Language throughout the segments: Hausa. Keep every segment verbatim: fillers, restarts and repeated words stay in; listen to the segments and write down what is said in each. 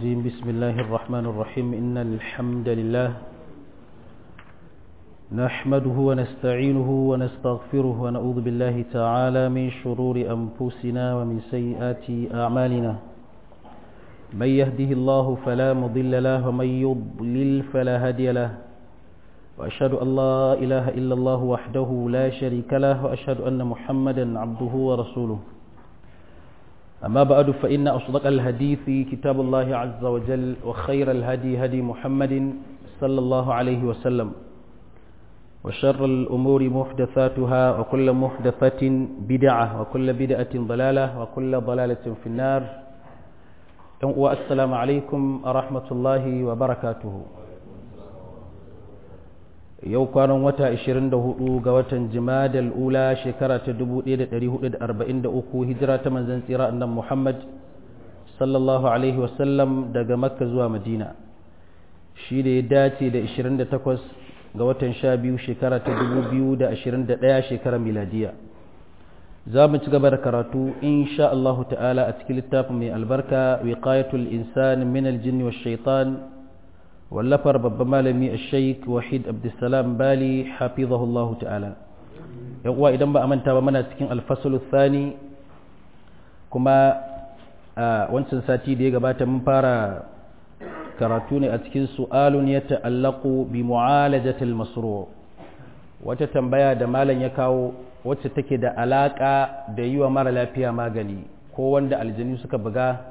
الرجيم بسم الله الرحمن الرحيم إن الحمد لله نحمده ونستعينه ونستغفره ونعوذ بالله تعالى من شرور أنفسنا ومن سيئات أعمالنا من يهده الله فلا مضل له ومن يضلل فلا هادي له وأشهد أن لا إله إلا الله وحده لا شريك له وأشهد أن محمدا عبده ورسوله أما بعد فإن أصدق الحديث كتاب الله عز وجل وخير الهدي هدي محمد صلى الله عليه وسلم وشر الأمور محدثاتها وكل محدثة بدعة وكل بدعة ضلالة وكل ضلالة في النار والسلام عليكم ورحمة الله وبركاته yau kwanan wata ashirin da hudu ga watan Jumadal Ula shekara ta dubu ɗaya da ɗari hudu da arba'in da uku hijira ta manzon tsira annabi Muhammad sallallahu alaihi wasallam daga Makka zuwa Madina shi da ya dace da ashirin da takwas ga watan sha biyu shekara ta dubu biyu da ashirin da ɗaya shekarar miladiya za mu ci gaba da karatu insha Allah ta'ala a cikin littafin mai albarka wiqayatul insan min al-jinn wash shaitan wallafar babban malami a sheik wahid abdulsalam bali hafizahullahu ta'ala yan uwa idan ba a manta ba muna cikin alfasalu thani kuma a wancan sati da ya gabata mun fara karatu ne a cikin su'alun ya ta'allaqu bi mu'alajatil masru' wata tambaya da malam ya kawo wacce take da alaka da yi wa mara lafiya magani ko wanda aljanu suka buga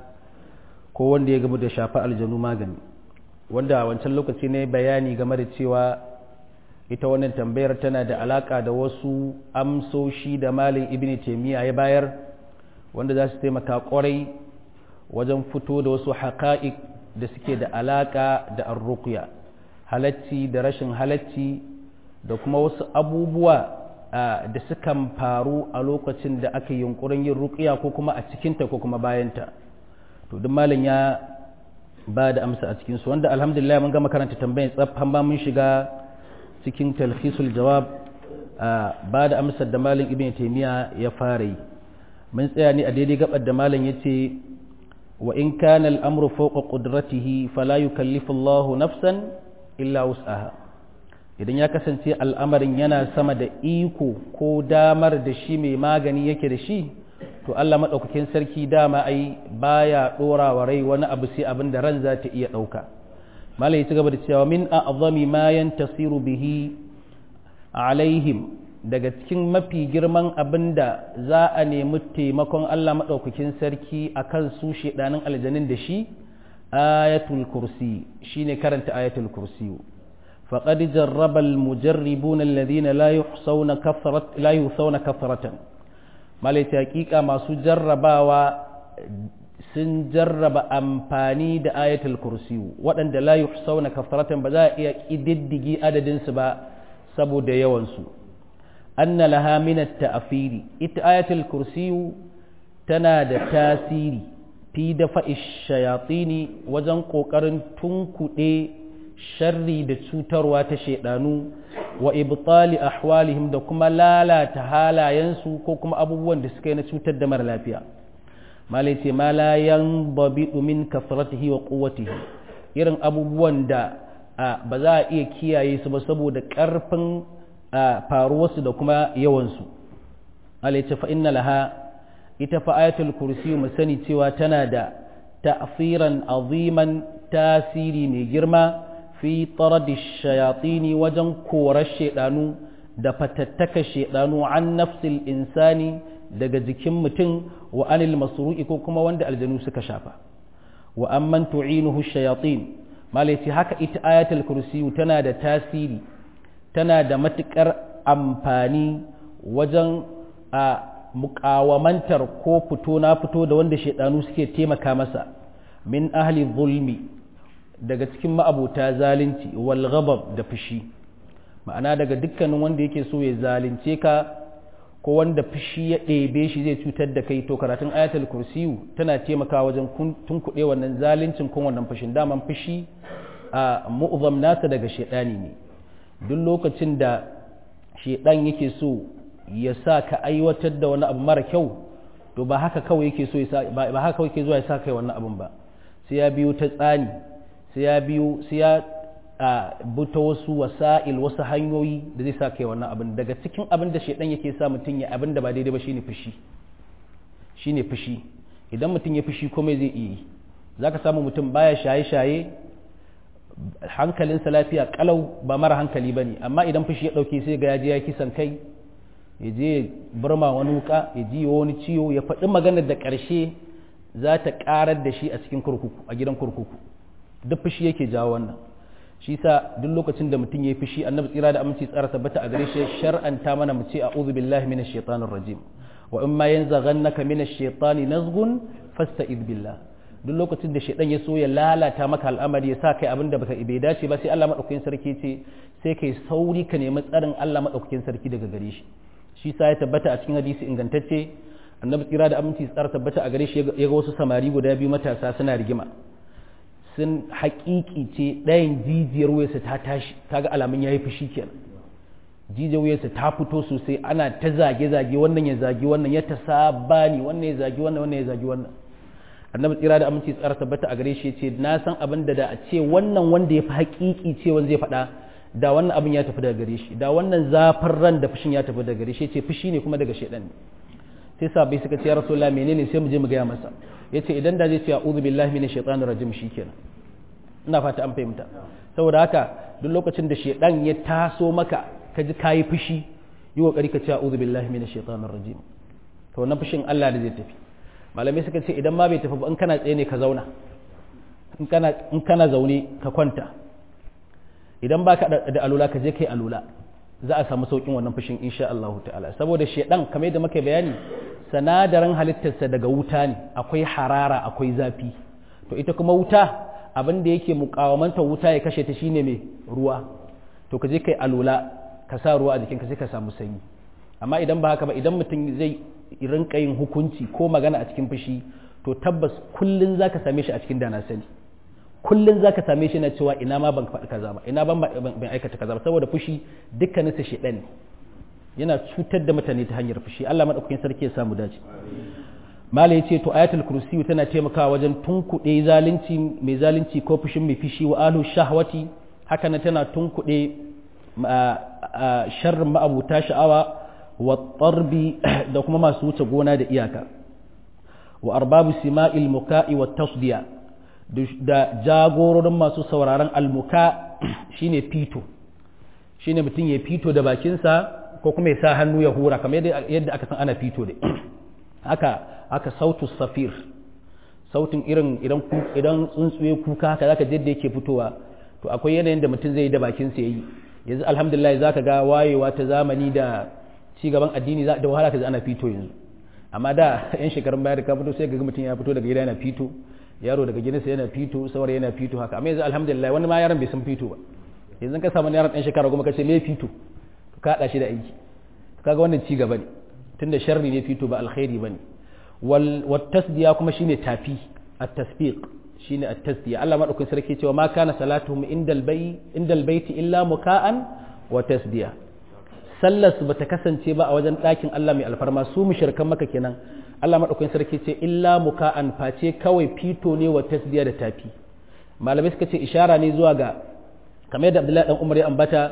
ko wanda ya gamu da shafa aljanu magani wanda a wancan lokaci ne bayani game da cewa ita wannan tambayar tana da alaka da wasu amsoshi da malin ibn taymiya ya bayar wanda za su taimaka kwarai wajen fito da wasu haƙa'iq da suke da alaka da arruqya halacci da rashin halacci da kuma wasu abubuwa da sukan faru a lokacin da aka yi yunkurin yin ruqya ko kuma a cikinta ko kuma bayanta to duk malin ya ba da amsa a cikinsu wanda alhamdulillah mun gama karanta tambayin tsaffan ba mun shiga cikin talhisul jawab ba da amsar da malin ibn taymiya ya fara yi mun tsaya ne a daidai gabar da malin yace wa in kana al-amru fawqa qudratihi fala yukallifu Allahu nafsan illa wus'aha idan ya kasance al'amarin yana sama da iko ko damar da shi mai magani yake da shi to Allah maɗaukakin sarki dama ai baya ɗora wa rai wani abu sai abin da ran za ta iya ɗauka malai ci gaba da cewa min a'zami ma yantasiru bihi alaihim daga cikin mafi girman abin da za a nemi taimakon Allah maɗaukakin sarki akan su shedanin aljanin da shi ayatul kursi shine karanta ayatul kursi faqad jarraba al-mujarribuna alladhina la yuhsawna kathrat la yuhsawna kathratan malaita hakika masu jarrabawa sun jarraba amfani da ayatul kursiyu waɗanda la yuhsawna kafaratan ba za a iya ƙididdigi adadinsu ba saboda yawansu anna laha min at-ta'firi ita ayatul kursiyu tana da tasiri fi dafa'i shayatini wajen kokarin tunkuɗe sharri da cutarwa ta shaidanu wa ibtali ahwalihim da kuma lalata halayensu ko kuma abubuwan da suka yi na cutar da mara lafiya malai ce ma la yanbabidu min kasratihi wa quwwatihi irin abubuwan da ba za a iya kiyaye su ba saboda karfin faruwarsu da kuma yawansu malai ce fa inna laha ita fa ayatul kursi mu sani cewa tana da ta'siran aziman tasiri mai girma fi taradi shayatini wajen korar shaidanu da fatattaka shaidanu an nafsil insani daga jikin mutum wa anil masru'i ko kuma wanda aljanu suka shafa wa amman tu'inuhu shayatin malaiti haka ita ayatul kursi tana da tasiri tana da matukar amfani wajen a muƙawamantar ko fito na fito da wanda shaidanu suke taimaka masa min ahli zulmi daga cikin ma'abuta zalunci wal ghadab da fushi ma'ana daga dukkanin wanda yake so ya zalunce ka ko wanda fushi ya ɗebe shi zai cutar da kai to karatun ayatul kursiyu tana taimakawa wajen tunkuɗe wannan zaluncin kun wannan fushin daman fushi a mu'zam nasa daga shedani ne duk lokacin da shedan yake so ya sa ka aiwatar da wani abu mara kyau to ba haka kawai yake so ya sa ba haka kawai yake zuwa ya sa kai wannan abun ba sai ya biyo ta tsani sai ya biyo sai ya buta wasu wasa'il wasu hanyoyi da zai sa kai wannan abin. Daga cikin abin da shaidan yake sa mutum ya abin da ba daidai ba shine fushi shine fushi idan mutum ya fushi komai zai iya yi. Zaka samu mutum baya shaye-shaye, hankalinsa lafiya kalau, ba mara hankali bane, amma idan fushi ya dauke sai ga yaje ya kisan kai, ya je burma wani wuka, ya ji wani ciwo, ya faɗi maganar da ƙarshe za ta ƙarar da shi a cikin kurkuku, a gidan kurkuku. Duk fushi yake jawo wannan. Shi sa duk lokacin da mutum ya yi fushi, annabi tsira da aminci tsara tabbata a gare shi shar'anta mana mu ce a'udhu billahi minash shaitanir rajim wa in ma yanzaghannaka minash shaitani nazghun fasta'id billah. Duk lokacin da shaitan ya so ya lalata maka al'amari, ya sa kai abin da baka bai dace ba, sai Allah madaukakin sarki ce sai kai sauri ka nemi tsarin Allah madaukakin sarki daga gare shi. Shi sa ya tabbata a cikin hadisi ingantacce, annabi tsira da aminci tsara tabbata a gare shi ya ga wasu samari guda biyu matasa suna rigima, sun haƙiƙi ce ɗayan jijiyar wuyarsa ta tashi, kaga alamun yayi fushi kenan, jijiyar wuyarsa ta fito sosai, ana ta zage-zage, wannan ya zagi wannan, ya ta sabani, wannan ya zagi wannan, wannan ya zagi wannan. Annabi tsira da aminci tsara tabbata a gare shi ya ce na san abin da da a ce wannan wanda ya fi haƙiƙi ce wanda zai faɗa, da wannan abin ya tafi daga gare shi, da wannan zafin ran da fushin ya tafi daga gare shi. Ya ce fushi ne kuma daga shaidan ne. Sai sahabbai suka ce ya rasulullah menene, sai mu je mu gaya masa. Ya ce idan da zai ce a'udhu billahi minash shaitanir rajim shikenan. Ina fata an fahimta. Saboda haka duk lokacin da shaidan ya taso maka ka ji kayi fushi, yi kokari ka ce a'udhu billahi minash shaitanir rajim. To wannan fushin Allah da zai tafi. Malamai suka ce idan ma bai tafi ba, in kana tsaye ne ka zauna, in kana in kana zaune ka kwanta, idan baka da alula ka je kai alula, za a samu saukin wannan fushin insha Allah ta'ala. Saboda shaidan kamar yadda muka bayani, sanadaran halittarsa daga wuta ne, akwai harara akwai zafi. To ita kuma wuta abin da yake mukawamanta wuta ya kashe ta shine mai ruwa. To ka je kai alula ka sa ruwa a jikinka sai ka samu sanyi. Amma idan ba haka ba, idan mutum zai rinka yin hukunci ko magana a cikin fushi, to tabbas kullun zaka same shi a cikin dana sani, kullun zaka same shi na cewa ina ma ban faɗi kaza ba, ina ban ban aikata kaza ba, saboda fushi dukkanin sa shedan ne, yana cutar da mutane ta hanyar fushi. Allah madaukakin sarki ya samu dace. Mala yace to ayatul kursi tana taimakawa wajen tunkuɗe zalunci mai zalunci ko fushin mai fushi, wa alu shahwati haka nan tana tunkuɗe sharrin ma'abuta sha'awa, wa tarbi da kuma masu wuce gona da iyaka, wa arbabu sima'il muka'i wa tasdiya da jagororin masu sauraron almuka shine fito, shine mutum ya fito da bakinsa ko kuma ya sa hannu ya hura kamar yadda aka san ana fito da haka haka sautu safir, sautin irin idan idan tsuntsuye kuka haka zaka je da yake fitowa. To akwai yanayin da mutum zai yi da bakinsa yayi. Yanzu alhamdulillah zaka ga wayewa ta zamani da ci gaban addini da wahala ka ji ana fito yanzu, amma da yan shekarun baya da ka fito sai ga mutum ya fito daga gida yana fito, yaro daga gidansa yana fito, saurayi yana fito haka. Amma yanzu alhamdulillah wani ma yaron bai san fito ba. Yanzu ka samu yaron ɗan shekara goma ka ce me fito, ka haɗa shi da aiki, kaga wannan ci gaba ne, tunda sharri ne fito ba alkhairi bane. wal wat tasdiya kuma shine tafi, at tasbiq shine at tasdiya. Allah madaukakin sarki cewa ma kana salatuhum indal bay indal baiti illa muka'an wa tasdiya. Sallar su bata kasance ba a wajen ɗakin Allah mai alfarma, su mushrikan maka kenan. Allah madaukakin sarki ce illa muka'an, face kawai fito ne wa tasdiya da tafi. Malamai suka ce ishara ne zuwa ga kamar yadda Abdullahi dan Umar ya ambata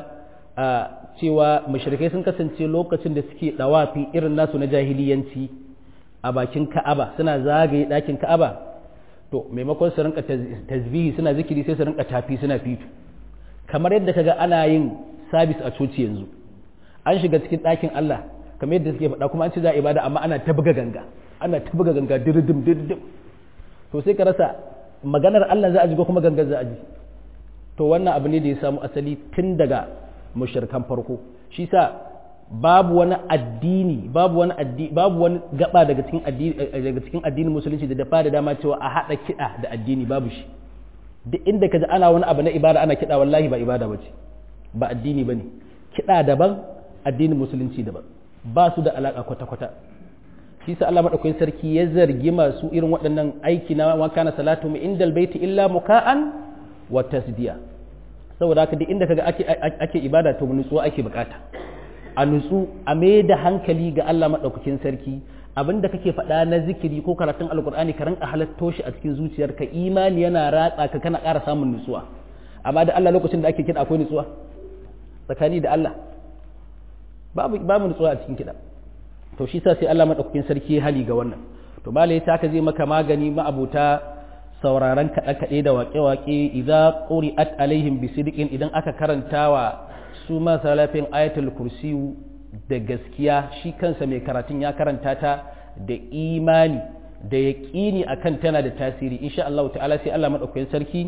cewa mushrikai sun kasance lokacin da suke dawafi irin nasu na jahiliyanci a bakin Ka'aba, suna zagaye ɗakin Ka'aba, to maimakon su rinka tasbihi suna zikiri sai su rinka tafi suna fito, kamar yadda kaga ana yin sabis a coci yanzu. An shiga cikin ɗakin Allah kamar yadda suke faɗa, kuma an ce za a ibada, amma ana ta buga ganga, ana ta buga ganga dirdim dirdim. To sai ka rasa maganar Allah za a ji ko kuma gangar za a ji. To wannan abu ne da ya samu asali tun daga mushrikan farko. Shi sa babu wani addini, babu wani addini, babu wani gaba daga cikin addini daga cikin addinin musulunci da dafa da dama cewa a hada kiɗa da addini, babu shi. Duk inda kaji ana wani abu na ibada ana kiɗa, wallahi ba ibada bace, ba addini bane. Kiɗa daban, addinin musulunci daban, ba su da alaka kwata-kwata. Shi sa Allah madaukakin sarki ya zargi masu irin waɗannan aiki na wa kana salatu indal baiti illa muka'an wa tasdiya. Saboda haka duk inda kaga ake ake ibada to nutsuwa ake bukata, a nutsu a mai da hankali ga Allah madaukakin sarki, abin da kake faɗa na zikiri ko karatun alkur'ani ka rinka halatto shi a cikin zuciyarka imani yana ratsa ka kana ƙara samun nutsuwa amma da Allah lokacin da ake kiɗa akwai nutsuwa tsakani da Allah babu babu nutsuwa a cikin kiɗa to shi sa sai Allah madaukakin sarki ya hali ga wannan to malai ta ka zai maka magani ma'abuta sauraron kaɗe-kaɗe da waƙe-waƙe idza quri'at alaihim bisidqin idan aka karantawa su ma salafin ayatul kursiyu da gaskiya shi kansa mai karatun ya karanta ta da imani da yaƙini akan tana da tasiri insha Allah ta'ala sai Allah madaukakin sarki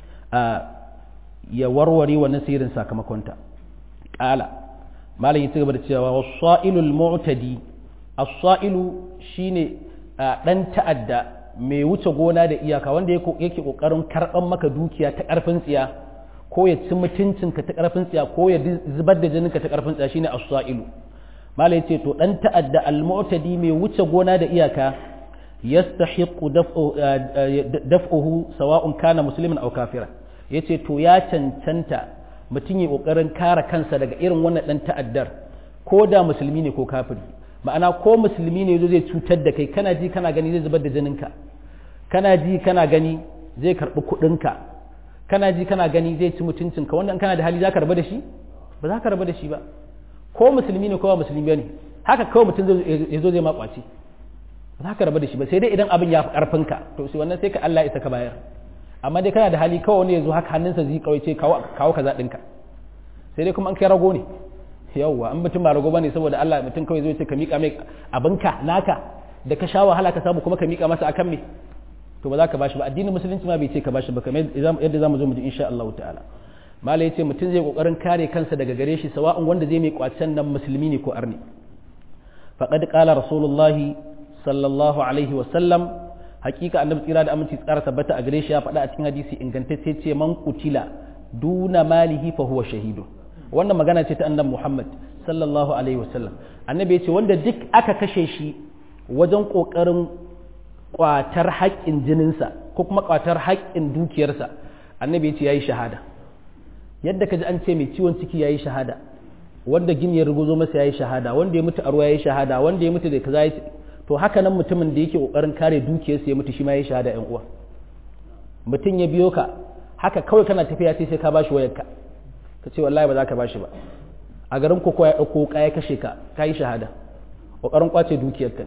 ya warware wannan sirrin sakamakonta qala malam ya cigaba da cewa wasailul mu'tadi as-sailu shine dan ta'adda mai wuce gona da iyaka wanda yake kokarin karban maka dukiya ta karfin tsiya ko ya ci mutuncinka ta karfin tsiya ko ya zubar da jininka ta karfin tsiya shine as-sa'ilu malai yace to dan ta'adda al-mu'tadi mai wuce gona da iyaka yastahiqu daf'uhu sawa'un kana musliman aw kafira yace to ya cancanta mutum ya kokarin kare kansa daga irin wannan dan ta'addar ko da musulmi ne ko kafiri ma'ana ko musulmi ne zai cutar da kai kana ji kana gani zai zubar da jininka kana ji kana gani zai karbi kuɗinka kana ji kana gani zai ci mutuncinka wanda in kana da hali za ka rabu da shi ba za ka rabu da shi ba ko musulmi ne ko ba musulmi ne haka kawai mutum ya zo zai makwaci ba za ka rabu da shi ba sai dai idan abin ya fi karfinka to sai wannan sai ka Allah isa ka bayar amma dai kana da hali kawai wani ya zo haka hannunsa zai kawai ce kawo kaza ɗinka sai dai kuma an kai rago ne yawwa an mutum ba rago bane saboda Allah mutum kawai zai ce ka miƙa mai abinka naka da ka sha wahala ka samu kuma ka miƙa masa akan me to ba za ka bashi ba addinin musulunci ma bai ce ka bashi ba kamar yadda zamu zo mu ji insha Allah ta'ala malai yace mutum zai kokarin kare kansa daga gare shi sawa'un wanda zai mai kwacen nan musulmi ne ko arni faqad qala rasulullahi sallallahu alaihi wa sallam hakika annabi tsira da aminci tsara tabbata a gare shi ya faɗa a cikin hadisi ingantacce ce man qutila duna malihi fa huwa shahidu wannan magana ce ta annabi Muhammad sallallahu alaihi wa sallam annabi yace wanda duk aka kashe shi wajen kokarin kwatar haƙƙin jininsa ko kuma kwatar haƙƙin dukiyarsa annabi ya ce ya yi shahada yadda ka ji an ce mai ciwon ciki ya yi shahada wanda gini ya ruguzo masa ya yi shahada wanda ya mutu a ruwa ya yi shahada wanda ya mutu da kaza ya to haka nan mutumin da yake ƙoƙarin kare dukiyarsa ya mutu shi ma ya yi shahada ƴan uwa mutum ya biyo ka haka kawai kana tafiya sai sai ka bashi wayarka ka ce wallahi ba za ka bashi ba a garin koko ya ɗauko ka ya kashe ka ka yi shahada ƙoƙarin kwace dukiyarka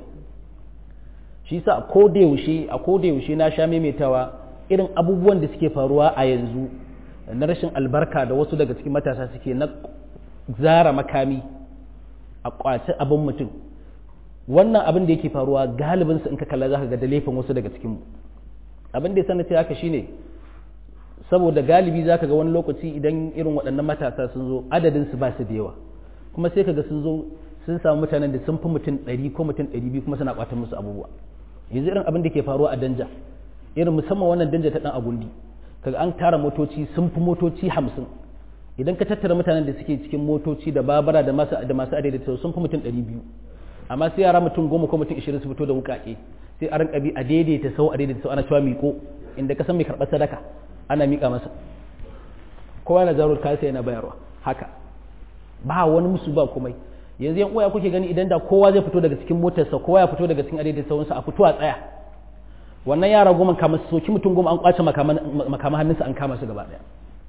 shi sa a koda yaushe a koda yaushe na sha maimaitawa irin abubuwan da suke faruwa a yanzu na rashin albarka da wasu daga cikin matasa suke na zara makami a kwace abin mutum wannan abin da yake faruwa galibin su in ka kalla zaka ga da laifin wasu daga cikin mu abin da ya sanar haka shine saboda galibi zaka ga wani lokaci idan irin waɗannan matasa sun zo adadin su ba su da yawa kuma sai kaga sun zo sun samu mutanen da sun fi mutum ɗari ko mutum ɗari biyu kuma suna kwatan musu abubuwa yanzu irin abin da ke faruwa a danja irin musamman wannan danja ta dan agundi kaga an tara motoci sun fi motoci hamsin idan ka tattara mutanen da suke cikin motoci da babara da masu da masu adaidaita sun fi mutum ɗari biyu amma sai yara mutum goma ko mutum ishirin su fito da wuƙaƙe sai a rinka bi a daidaita sau a daidaita sau ana cewa miƙo inda ka san mai karɓar sadaka ana miƙa masa kowa na zarar kasa yana bayarwa haka ba wani musu ba komai yanzu yan uwa kuke gani idan da kowa zai fito daga cikin motarsa kowa ya fito daga cikin adaidaita sauransa a fito a tsaya wannan yara goma kama su soki mutum goma an kwace makaman hannunsa an kama su gaba daya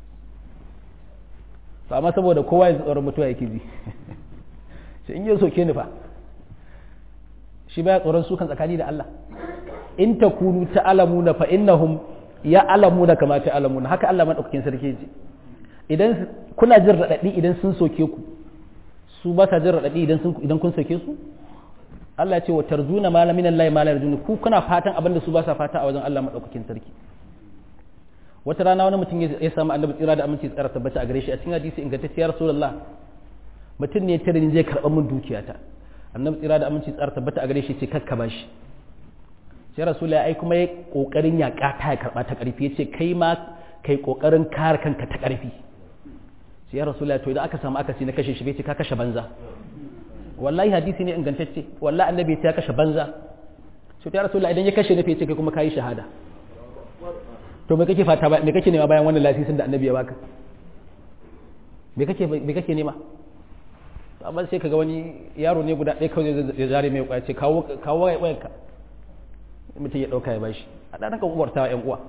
to amma saboda kowa ya tsoron mutuwa yake ji shi in yi soke ni fa shi baya tsoron su kan tsakani da Allah in takunu ta'lamuna fa innahum ya'lamuna kama ta'lamuna haka Allah madaukakin sarki ji idan kuna jin radadi idan sun soke ku su ba sa jin radadi idan sun idan kun soke su Allah ya ce wa tarzuna ma min Allah ma la yarjun ku kuna fatan abin da su ba sa fata a wajen Allah madaukakin sarki wata rana wani mutum ya samu annabi tsira da aminci tsara tabbata a gare shi a cikin hadisi ingantacce ya rasulullah mutum ne ya tare ni zai karɓa min dukiyata annabi tsira da aminci tsara tabbata a gare shi ce kakka bashi sai rasulullah ai kuma ya kokarin ya kata ya karɓa ta ƙarfi ya ce kai ma kai kokarin kare kanka ta ƙarfi sai ya rasulullah to idan aka samu akasi na kashe shi bai ce ka kashe banza wallahi hadisi ne ingantacce wallahi annabi ya kashe banza sai ya rasulullah idan ya kashe ne ce kai kuma kai shahada to me kake fata me kake nema bayan wannan lasisin da annabi ya baka me kake me kake nema amma sai kaga wani yaro ne guda ɗaya kawai zai zare mai kwace kawo kawo wayarka mutum ya ɗauka ya bashi a ɗan ka uwarta wa ƴan uwa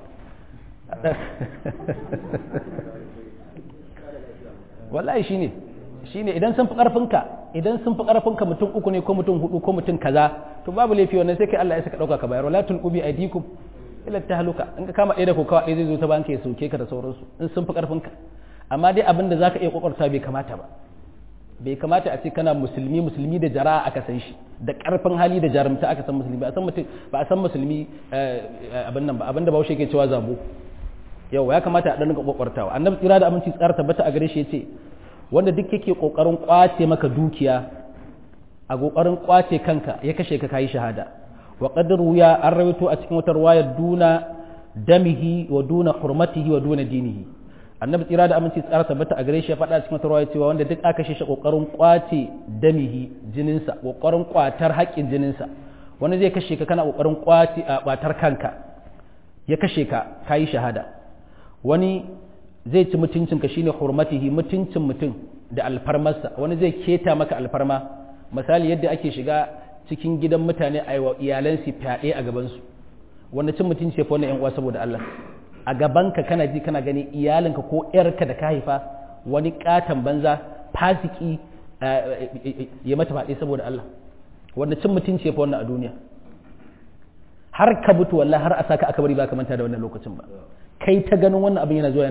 wallahi shine shine idan sun fi ƙarfinka idan sun fi ƙarfinka mutum uku ne ko mutum hudu ko mutum kaza to babu laifi wannan sai kai Allah ya saka ɗauka ka bayar wala tulqu bi aydikum ila tahluka in ka kama ɗaya da kokawa ɗaya zai zo ta banka ya soke ka da sauransu in sun fi ƙarfinka amma dai abin da zaka iya kokarta bai kamata ba bai kamata a ce kana musulmi musulmi da jara'a aka san shi da ƙarfin hali da jarumta aka san musulmi ba a san mutum ba a san musulmi abin nan ba abin da Bahaushe ke cewa zabo yau ya kamata a dan ga kokartawa annabi tsira da aminci tsara tabbata a gare shi yace wanda duk yake kokarin kwace maka dukiya a kokarin kwace kanka ya kashe ka kai shahada wa qadru ya an rawaito a cikin wata riwaya duna damihi wa duna hurmatihi wa duna dinihi annabi tsira da aminci tsara tabbata a gare shi ya faɗa cikin wata riwaya cewa wanda duk aka kashe shi kokarin kwace damihi jininsa kokarin kwatar haƙƙin jininsa wani zai kashe ka kana kokarin kwace a kwatar kanka ya kashe ka kai shahada wani zai ci mutuncinka shine hurmatihi mutuncin mutum da alfarmarsa wani zai keta maka alfarma misali yadda ake shiga cikin gidan mutane a yi wa iyalansu fyaɗe a gabansu wanda cin mutunci ya fi wannan 'yan uwa saboda Allah a gabanka kana ji kana gani iyalinka ko 'yarka da ka haifa wani katon banza fasiki ya mata faɗe saboda Allah wanda cin mutunci ya fi wannan a duniya har ka mutu wallahi har a saka aka bari ba ka manta da wannan lokacin ba kai ta ganin wannan abin yana zuwa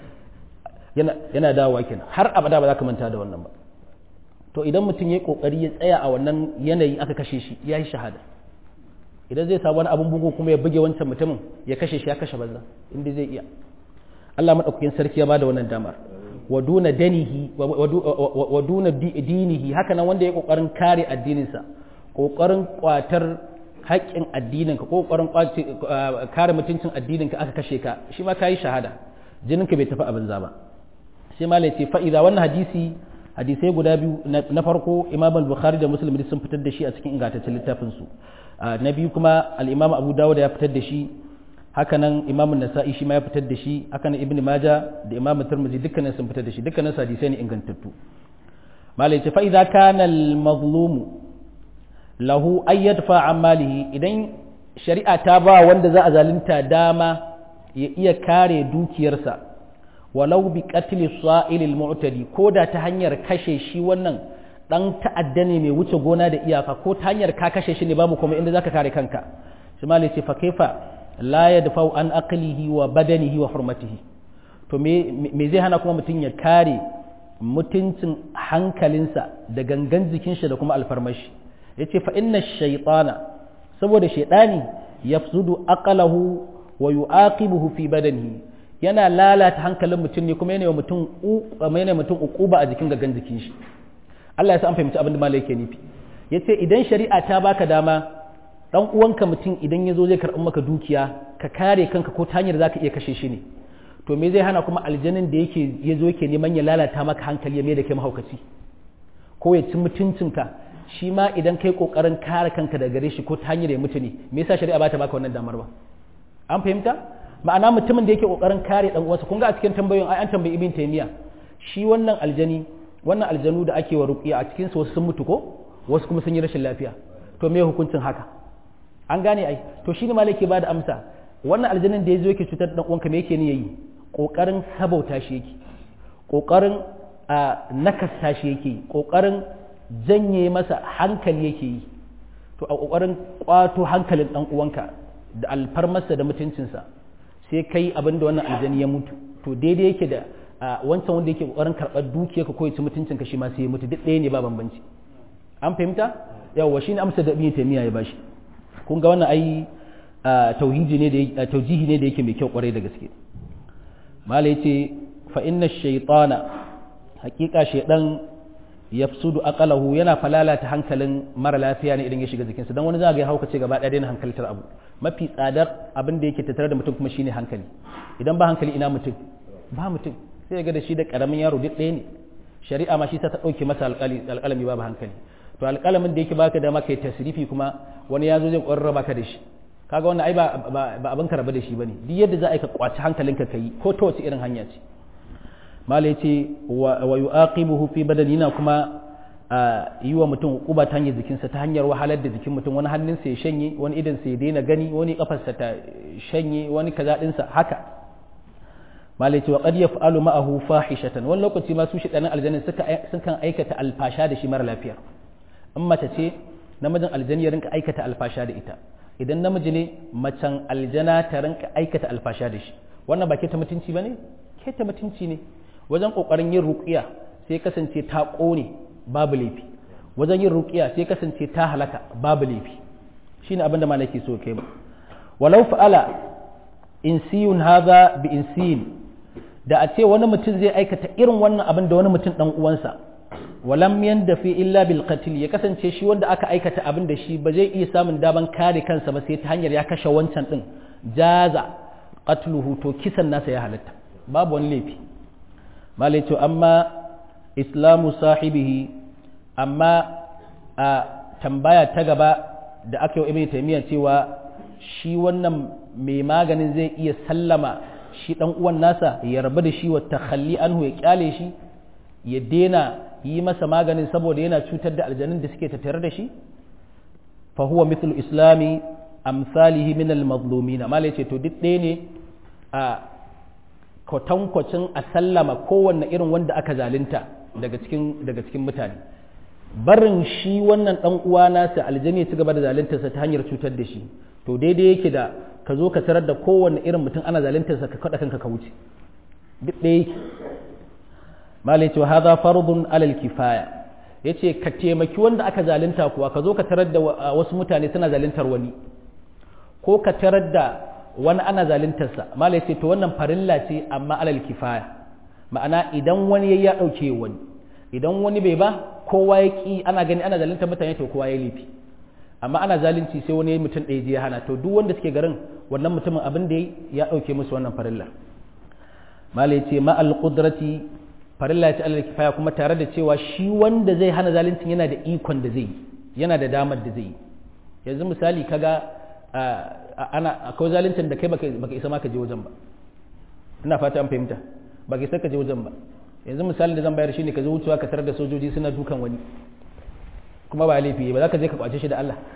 yana yana dawowa kenan har abada ba za ka manta da wannan ba to idan mutum ya kokari ya tsaya a wannan yanayi aka kashe shi ya yi shahada idan zai samu wani abin bugu kuma ya buge wancan mutumin ya kashe shi ya kashe banza inda zai iya Allah madaukakin sarki ya bada wannan damar wa duna danihi wa duna dinihi haka nan wanda ya kokarin kare addininsa kokarin kwatar haƙƙin addininka ko ƙoƙarin kare mutuncin addininka aka kashe ka shi ma ka yi shahada jininka bai tafi abin za ba sai ma laice fa'iza wannan hadisi hadisai guda biyu na farko imam al-bukhari da muslim sun fitar da shi a cikin ingantaccen littafin su na biyu kuma al-imam abu dawud ya fitar da shi haka nan imam an-nasa'i shi ma ya fitar da shi haka nan ibnu maja da imam tirmidhi dukkanin sun fitar da shi dukkanin hadisai ne ingantattu ma laice fa'iza kana al-mazlumu lahu an yadfa an malihi idan shari'a ta ba wanda za a zalunta dama ya iya kare dukiyarsa walau bi qatli sa'ilil mu'tadi ko da ta hanyar kashe shi wannan dan ta'adda ne mai wuce gona da iyaka ko ta hanyar ka kashe shi ne babu kuma inda zaka kare kanka shi malai ce fa kaifa la yadfa an aqlihi wa badanihi wa hurmatihi to me me zai hana kuma mutun ya kare mutuncin hankalinsa da gangan jikin shi da kuma alfarmashi yace fa inna shaytana saboda shaytani yafsudu aqlahu wa yu'aqibuhu fi badanihi yana lalata hankalin mutum ne kuma yana mutum yana mutum uquba a jikin gangan jikin shi Allah ya sa an fahimci abin da malai yake nufi yace idan shari'a ta baka dama dan uwanka mutum idan yazo zai karɓi maka dukiya ka kare kanka ko ta hanyar zaka iya kashe shi ne to me zai hana kuma aljanin da yake yazo yake neman ya lalata maka hankali ya mai da kai mahaukaci ko ya ci mutuncinka shi ma idan kai kokarin kare kanka daga gare shi ko ta hanyar ya mutu ne me yasa shari'a ba ta baka wannan damar ba an fahimta ma'ana mutumin da yake kokarin kare dan uwansa kun ga a cikin tambayoyin ai an tambayi ibn taymiya shi wannan aljani wannan aljanu da ake wa ruqiya a cikin su wasu sun mutu ko wasu kuma sun yi rashin lafiya to me hukuncin haka an gane ai to shi ne malaki ba da amsa wannan aljanin da yazo yake cutar da dan uwanka me yake ne yayi kokarin sabauta shi yake kokarin nakasta shi yake kokarin janye masa hankali yake yi to a kokarin kwato hankalin dan uwanka da alfarmarsa da mutuncinsa sai kai abin da wannan aljani ya mutu to daidai yake da wancan wanda yake kokarin karɓar dukiyarka ko ya ci mutuncinka shi ma sai ya mutu duk ɗaya ne ba bambanci an fahimta yawa shine amsa da ibn taymiya ya bashi kun ga wannan ai tauhidi ne da taujihi ne da yake mai kyau kwarai da gaske mala yace fa inna shaytana haqiqa shaydan yafsudu aqalahu yana falalata hankalin mara lafiya ne idan ya shiga jikinsa dan wani za ga ya haukace gaba ɗaya daina hankaltar abu mafi tsadar abin da yake tattare da mutum kuma shine hankali idan ba hankali ina mutum ba mutum sai ga da shi da karamin yaro duk ɗaya ne shari'a ma shi ta ɗauke masa alƙalami babu hankali to alƙalamin da yake baka dama kai tasrifi kuma wani ya zo zai ƙwarra baka da shi kaga wannan ai ba ba abin ka rabu da shi bane duk yadda za a yi ka kwaci hankalinka kai ko ta wace irin hanya ce mala yace wa yu'aqibuhu fi badanina kuma yi wa mutum uquba ta hanyar jikinsa ta hanyar wahalar da jikin mutum, wani hannunsa ya shanye, wani idansa ya daina gani, wani kafarsa ta shanye, wani kaza dinsa haka. malai ce wa qad yaf'alu ma'ahu fahishatan, wani lokaci ma su shedanin aljanna suka sukan aikata alfasha da shi mara lafiya. in mace ce namijin aljanni ya rinka aikata alfasha da ita, idan namiji ne macen aljana ta rinka aikata alfasha da shi. wannan ba ke ta mutunci bane? ke ta mutunci ne. wajen kokarin yin ruqiya sai kasance ta kone babu laifi, wajen yin ruqiya sai kasance ta halaka babu laifi. shine abin da malaki so kai ba. walau fa'ala insiyun hadha bi insiyin, da a ce wani mutum zai aikata irin wannan abin da wani mutum dan uwansa, walam yandafi illa bil qatl, ya kasance shi wanda aka aikata abin da shi ba zai iya samun daban kare kansa ba sai ta hanyar ya kashe wancan din, jaza qatluhu, to kisan nasa ya halatta babu wani laifi. malai to amma islamu sahibihi, amma a tambaya ta gaba da aka yi ibn taymiya cewa shi wannan mai maganin zai iya sallama shi dan uwan nasa ya rabu da shi wa takhalli anhu, ya kyale shi ya dena yi masa maganin saboda yana cutar da aljanun da suke tattare da shi. fa huwa mithlu islami amsalihi min al-mazlumin, malai ce to duk ɗaya ne a kwatankwacin a sallama kowanne irin wanda aka zalunta daga cikin daga cikin mutane. barin shi wannan dan uwa nasa aljani ya ci gaba da zaluntarsa ta hanyar cutar da shi, to daidai yake da ka zo ka tarar da kowanne irin mutum ana zaluntarsa ka kada kanka ka wuce, duk ɗaya yake. malai ce hadha fardun alal kifaya, yace ka taimaki wanda aka zalunta kuwa ka zo ka tarar da wasu mutane suna zaluntar wani, ko ka tarar da wani ana zaluntarsa, malai ce to wannan farilla ce amma alal kifaya, ma'ana idan wani ya dauke wani, idan wani bai ba kowa ya ki, ana gani ana zaluntar mutane to kowa ya lifi. amma ana zalunci sai wani mutum ɗaya je ya hana, to duk wanda suke garin wannan mutumin abin da ya dauke musu wannan farilla. malai ce ma al qudrati, farilla ce alal kifaya kuma tare da cewa shi wanda zai hana zaluncin yana da ikon da zai, yana da damar da zai. yanzu misali kaga ana akwai zaluncin da kai baka baka isa ma ka je wajen ba, ina fata an fahimta, baka isa ka je wajen ba. yanzu misalin da zan bayar shine ka zo wucewa ka tarar da sojoji suna dukan wani kuma ba laifi ba, za ka je ka kwace shi da Allah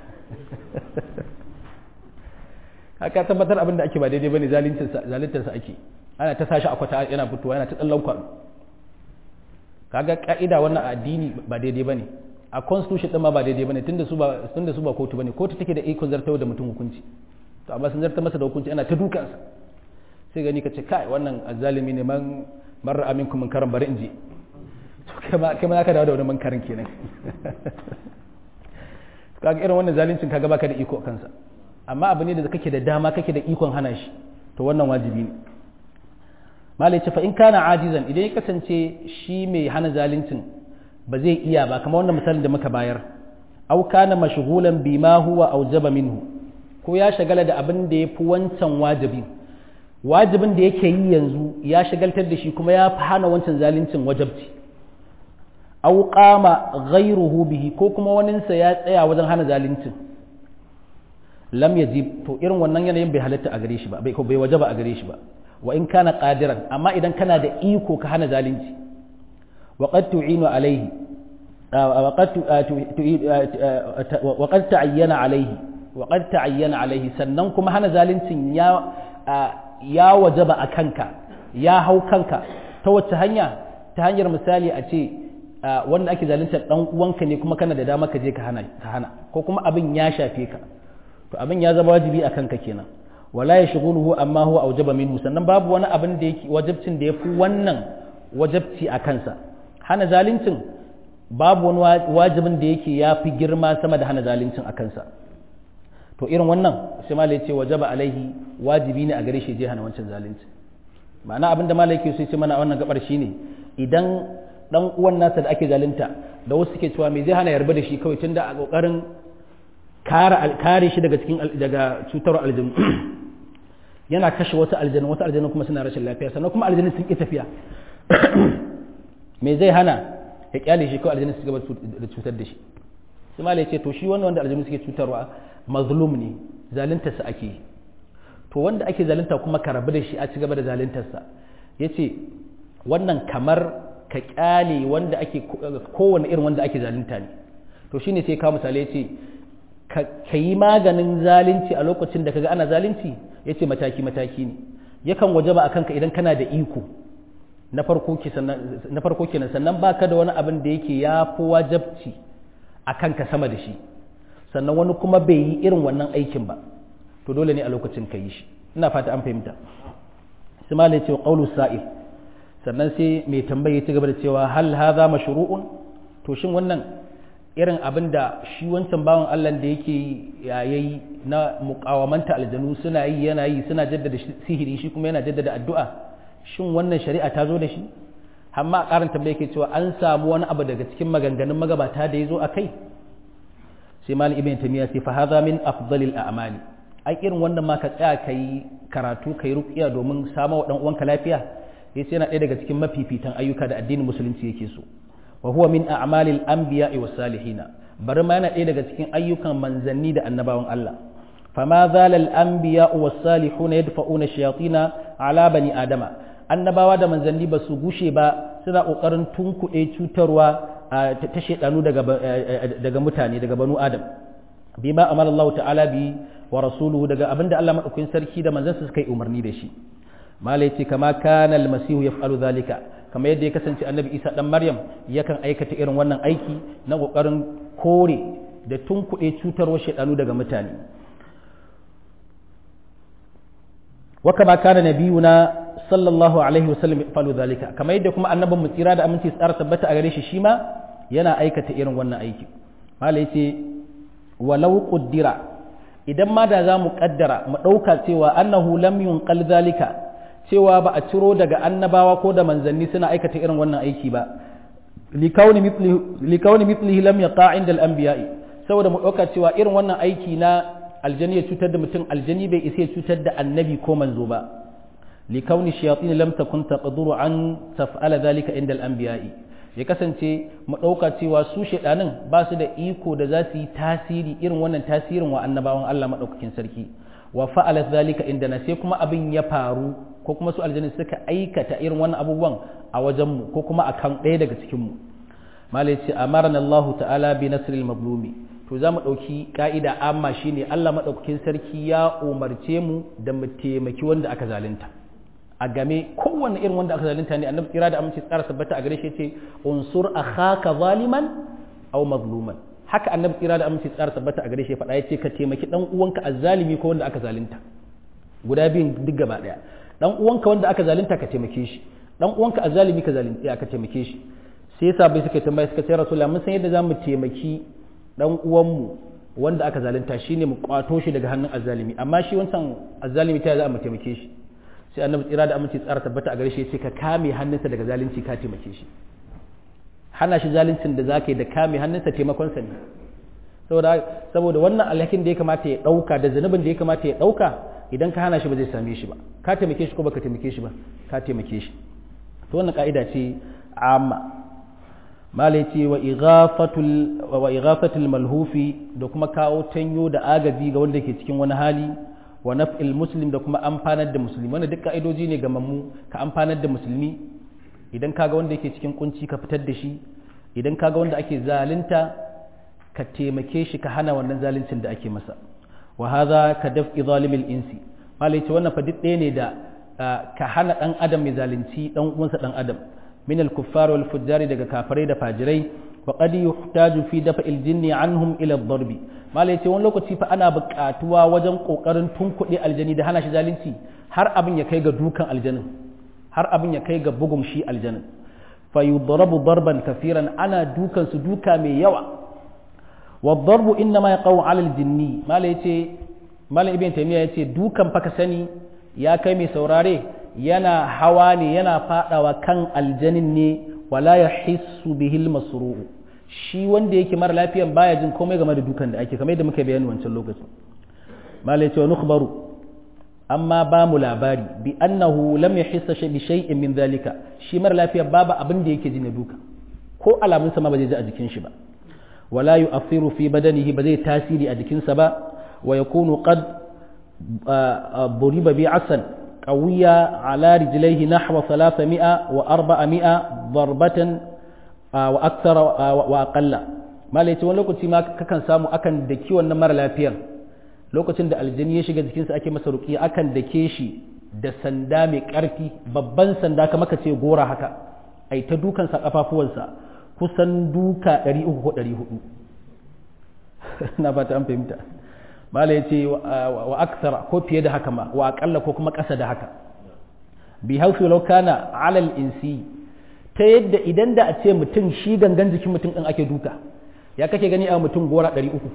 haka tabbatar abin da ake ba daidai bane, zaluncin sa zaluncin sa ake, ana ta sashi akwata yana fitowa yana ta tsallan kwado. kaga ka'ida wannan addini ba daidai bane, a constitution din ma ba daidai bane, tunda su ba tunda su ba kotu bane, kotu take da ikon zartawa da mutum hukunci, to amma sun zartar masa da hukunci ana ta dukansa, sai gani ka ce kai wannan azzalimi ne, man marar aminku mun karan bari in je, to kai ma kai ma ka dawo da wani man karin kenan kaga irin wannan zalincin kaga baka da iko kansa, amma abu ne da kake da dama kake da ikon hana shi, to wannan wajibi ne. malai ce fa in kana ajizan, idan ya kasance shi mai hana zalincin ba zai iya ba, kamar wannan misalin da muka bayar, au kana mashghulan bima huwa aujaba minhu, ko ya shagala da abin da yafi wancan wajibin, wajibin da yake yi yanzu ya shagaltar da shi kuma ya fi hana wancan zalincin wajabci. au qama ghayruhu bihi, ko kuma waninsa ya tsaya wajen hana zalincin, lam yajib, to irin wannan yanayin bai halatta a gare shi ba, bai bai wajaba a gare shi ba. wa in kana qadiran, amma idan kana da iko ka hana zalunci, wa qad tu'inu alayhi wa qad wa qad ta'ayyana alayhi wa qad ta'ayyana alayhi, sannan kuma hana zaluncin ya ya wajaba a kanka, ya hau kanka. ta wacce hanya? ta hanyar misali a ce wanda ake zalunta dan uwanka ne kuma kana da dama ka je ka hana ka hana, ko kuma abin ya shafe ka, to abin ya zama wajibi a kanka kenan. wala yashghuluhu amma huwa aujaba minhu, sannan babu wani abin da yake wajibcin da yafi wannan wajibci a kansa. hana zaluncin babu wani wajibin da yake yafi girma sama da hana zaluncin a kansa, to irin wannan sai malai ce wajaba alaihi, wajibi ne a gare shi je hana wancan zalunci. ma'ana abin da malai ke so ya ce mana a wannan gabar shine, idan dan uwan nasa da ake zalunta da wasu suke cewa me zai hana yarba da shi kawai, tunda a kokarin kare kare shi daga cikin daga cutar aljanu yana kashe wasu aljanu, wasu aljanu kuma suna rashin lafiya, sannan kuma aljanu sun ki tafiya me zai hana ya kyale shi kawai aljanu su gaba da cutar da shi. sai malai ce to shi wannan wanda aljanu suke cutarwa mazlum ne, zalunta sa ake, to wanda ake zalunta kuma ka rabu da shi a ci gaba da zaluntar sa, yace wannan kamar ka kyale wanda ake kowane irin wanda ake zalunta ne to shine sai ka misali yace ka yi maganin zalunci a lokacin da kaga ana zalunci yace mataki mataki ne yakan wajaba akan ka idan kana da iko na farko ki sannan na farko kenan sannan baka da wani abin da yake ya fi wajabci akan ka sama da shi sannan wani kuma bai yi irin wannan aikin ba to dole ne a lokacin ka yi shi ina fata an fahimta sai malai ce qaulu sa'il sannan sai mai tambaye ci gaba da cewa hal hadha mashru'un to shin wannan irin abin da shi wancan bawan Allah da yake yayi na muqawamanta aljanu suna yi yana yi suna jaddada sihiri shi kuma yana jaddada addu'a shin wannan shari'a ta zo da shi amma a karin tambaye yake cewa an samu wani abu daga cikin maganganun magabata da yazo akai sai malam ibn tamiya sai fa hadha min afdalil a'mali ai irin wannan ma ka tsaya kai karatu kai ruqiya domin samu wa dan uwanka lafiya yace yana ɗaya daga cikin mafifitan ayyuka da addinin musulunci yake so wa huwa min a'malil anbiya'i was salihina bari ma yana ɗaya daga cikin ayyukan manzanni da annabawan Allah fama zalal anbiya'u was salihuna yadfa'una shayatina ala bani adama annabawa da manzanni ba su gushe ba suna kokarin tunkuɗe cutarwa ta shedanu daga daga mutane daga banu adam bima amara Allah ta'ala bi wa rasuluhu daga abinda Allah madaukakin sarki da manzansa suka yi umarni da shi malai ce kama kana almasihu yaf'alu zalika kamar yadda ya kasance annabi Isa dan Maryam yakan aikata irin wannan aiki na kokarin kore da tunkuɗe cutarwar shedanu daga mutane wa kama kana nabiyuna sallallahu alaihi wasallam yaf'alu zalika kamar yadda kuma annabin mu tsira da aminci tsara tabbata a gare shi shi ma yana aikata irin wannan aiki malai ce walau quddira idan ma da za mu kaddara mu ɗauka cewa annahu lam yunqal zalika cewa ba a ciro daga annabawa ko da manzanni suna aikata irin wannan aiki ba likauni mithlihi lam yaqa inda al-anbiya'i saboda mu ɗauka cewa irin wannan aiki na aljani ya cutar da mutum aljani bai isa ya cutar da annabi ko manzo ba likauni shayatin lam takun taqduru an taf'ala zalika inda al-anbiya'i ya kasance mu ɗauka cewa su shaidanin ba su da iko da za su yi tasiri irin wannan tasirin wa annabawan Allah maɗaukakin sarki wa fa'alat zalika indana sai kuma abin ya faru ko kuma su aljanna suka aikata irin wannan abubuwan a wajen mu ko kuma akan ɗaya daga cikin mu malai ce amarna Allah ta'ala bi nasril mazlumi to za mu ɗauki ka'ida amma shine Allah maɗaukakin sarki ya umarce mu da mu taimaki wanda aka zalunta a game kowanne irin wanda aka zalunta ne annabi kira da aminci tsara sabbata a gare shi ce unsur akhaka zaliman aw mazluman haka annabi kira da aminci tsara sabbata a gare shi faɗa yace ka taimaki dan uwanka azzalimi ko wanda aka zalunta guda biyun duk gaba daya dan uwanka wanda aka zalunta ka taimake shi dan uwanka azzalimi ka zalunta ka taimake shi sai yasa bai suka tambaya suka ce rasulullahi mun san yadda zamu taimaki dan uwanmu wanda aka zalunta shine mu kwato shi daga hannun azzalimi amma shi wancan azzalimi ta za mu taimake shi sai annabi tsira da aminci tsara tabbata a gare shi sai ka kame hannunsa daga zalunci ka taimake shi hana shi zaluncin da zaka yi da kame hannunsa taimakon sa ne saboda saboda wannan alhakin da ya kamata ya dauka da zanubin da ya kamata ya dauka idan ka hana shi ba zai same shi ba ka taimake shi ko baka taimake shi ba ka taimake shi to wannan ka'ida ce amma malai ce wa ighafatul wa ighafatul malhufi da kuma kawo tanyo da agaji ga wanda ke cikin wani hali wa naf'il muslim da kuma amfanar da musulmi wannan duk ka'idoji ne ga mammu ka amfanar da musulmi idan kaga wanda yake cikin kunci ka fitar da shi idan kaga wanda ake zalunta ka taimake shi ka hana wannan zaluncin da ake masa wa hadha ka daf'i zalimil insi malai ce wannan fa duk ɗaya ne da ka hana dan adam mai zalunci dan uwansa dan adam min al-kuffar wal fujjari daga kafirai da fajirai wa qad yuhtaju fi dafa'il jinni anhum ila ad-darbi malai ce wani lokaci fa ana buƙatuwa wajen kokarin tunkuɗe aljani da hana shi zalunci har abin ya kai ga dukan aljanin har abin ya kai ga bugun shi aljanin fa yudrabu darban kafiran ana dukan su duka mai yawa wa darbu inna ma yaqau ala al-jinni malai ce malai ibn taymiya yace dukan fa ka sani ya kai mai saurare yana hawa ne yana fadawa kan aljanin ne wala yahissu bihil masru'u shi wanda yake mara lafiyan baya jin komai game da dukan da ake kamar yadda muka bayani wancan lokacin malai ce wa nukhbaru amma ba mu labari bi annahu lam yahissa bi shay'in min zalika shi mara lafiya babu abin da yake ji na duka ko alamun sa ma ba zai ji a jikin shi ba wala yu'athiru fi badanihi ba zai tasiri a jikinsa ba wa yakunu qad buriba bi asan qawiya ala rijlaihi nahwa thalathami'a wa arba'ami'a darbatan wa akthara wa aqalla malai ce wani lokaci ma kakan samu akan daki wannan mara lafiyar lokacin da aljini ya shiga jikinsa ake masa ruqiya akan dake shi da sanda mai karfi babban sanda kamar ka ce gora haka ai ta dukan sa kafafuwansa kusan duka ɗari uku ko ɗari hudu na ba ta an fahimta mala ya ce wa aksara ko fiye da haka ma wa akalla ko kuma ƙasa da haka bi hausu laukana alal insi ta yadda idan da a ce mutum shi gangan jikin mutum ɗin ake duka ya kake gani a mutum gora ɗari uku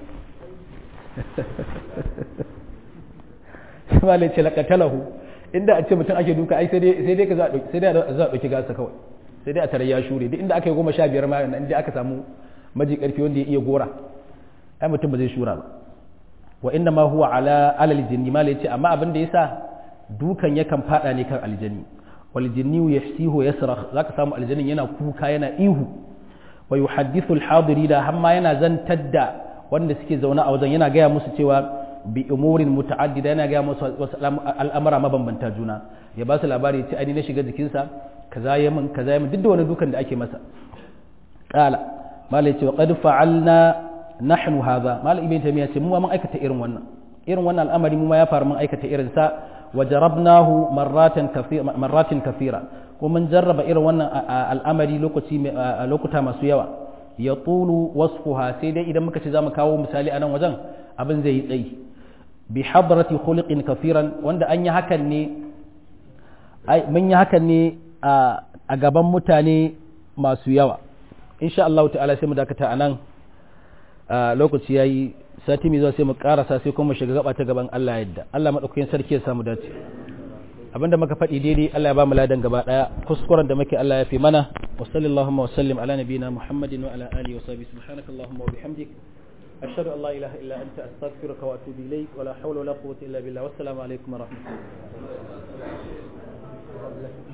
mala ya ce laƙatalahu inda a ce mutum ake duka ai sai dai ka za a ɗauki gasa kawai sai dai a tare ya shure duk inda aka yi goma sha biyar ma inda aka samu maji ƙarfi wanda ya iya gora ai mutum ba zai shura ba wa inna ma huwa ala alal jinni ma yace amma abin da yasa dukan yakan fada ne kan aljani wal jinni yahsihu yasrakh zaka samu aljanin yana kuka yana ihu wa yuhaddithu al hadirina hamma yana zantar da wanda suke zaune a wajen yana gaya musu cewa bi umurin muta'addida yana gaya musu wasu al'amara mabambanta juna ya ba su labari ya ce ai na shiga jikinsa kaza ya min kaza ya min duk da wani dukan da ake masa qala malai ce wa qad fa'alna nahnu hadha mal ibn tamiya ce mu ma mun aikata irin wannan irin wannan al'amari mu ma ya faru mun aikata irin sa wa jarabnahu marratan kathira marratin kathira ko mun jarraba irin wannan al'amari lokaci lokuta masu yawa ya tulu wasfuha sai dai idan muka ce zamu kawo misali a nan wajen abin zai yi tsayi bi hadrati khuluqin kathiran wanda an yi hakan ne mun yi hakan ne a gaban mutane masu yawa insha Allah ta'ala sai mu dakata anan a lokaci ya yi sati mai zuwa sai mu karasa sai kuma shiga gaba ta gaban Allah yadda Allah maɗaukakin sarki ya samu dace abinda muka faɗi daidai Allah ya ba mu ladan gaba ɗaya kuskuren da muke Allah ya fi mana wa sallallahu wa sallim ala nabiyina Muhammadin wa ala alihi wa sahbihi subhanaka allahumma wa bihamdik ashhadu an la ilaha illa anta astaghfiruka wa atubu ilayk wa la hawla wa la quwwata illa billah wassalamu alaikum wa rahmatullahi